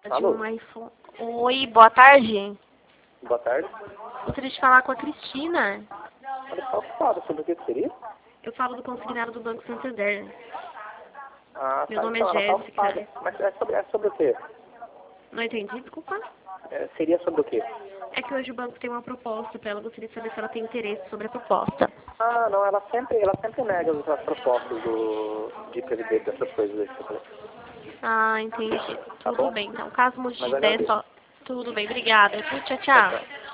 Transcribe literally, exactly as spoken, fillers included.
de Alô? um iPhone. Oi, boa tarde. Boa tarde. Gostaria de falar com a Cristina. Olha, está ocupado, sobre o que seria? Eu falo do consignado do Banco Santander. Ah, Meu tá. nome Então, é ela está Jéssica. ocupada. Mas é sobre, é sobre o quê? Não entendi, desculpa. É, seria sobre o quê? É que hoje o banco tem uma proposta para ela. Gostaria de saber se ela tem interesse sobre a proposta. Ah, não, ela sempre, ela sempre nega as propostas do, de presidente dessas coisas aí que você falou. Ah, entendi. Tá Tudo bom? bem, então. Caso mude de Mas ideia, agradeço. só... Tudo bem, obrigada. Tchau, Tchau, tchau. tchau.